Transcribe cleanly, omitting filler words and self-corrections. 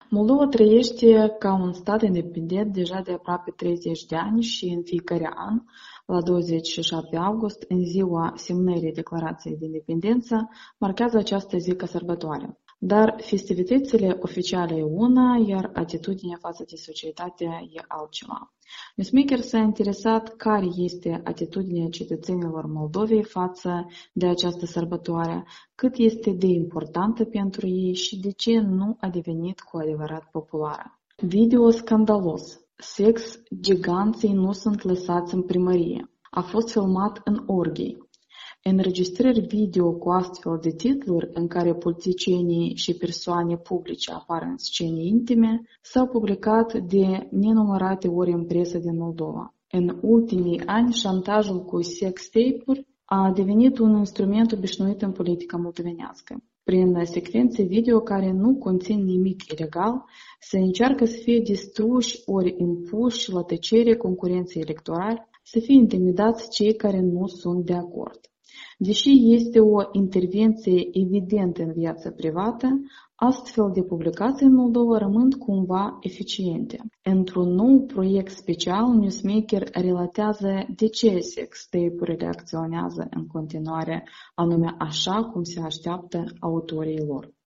Moldova trăiește ca un stat independent deja de aproape 30 de ani și în fiecare an, la 27 august, în ziua semnării Declarației de Independență, marchează această zi ca sărbătoare. Dar festivitățile oficiale e una, iar atitudinea față de societate e altceva. Newsmaker s-a interesat care este atitudinea cetățenilor Moldovei față de această sărbătoare, cât este de importantă pentru ei și de ce nu a devenit cu adevărat populară. Video scandalos. Sex, giganții nu sunt lăsați în primărie. A fost filmat în Orghei. Înregistrări video cu astfel de titluri în care politicienii și persoane publice apar în scene intime s-au publicat de nenumărate ori în presă din Moldova. În ultimii ani, șantajul cu sex tape-uri a devenit un instrument obișnuit în politica moldovenească. Prin secvențe video care nu conțin nimic ilegal, se încearcă să fie distruși ori impuși la tăcere concurenței electorale, să fie intimidați cei care nu sunt de acord. Deși este o intervenție evidentă în viața privată, astfel de publicații în Moldova rămân cumva eficiente. Într-un nou proiect special, Newsmaker relatează de ce sex-tape-urile acționează în continuare, anume așa cum se așteaptă autorii lor.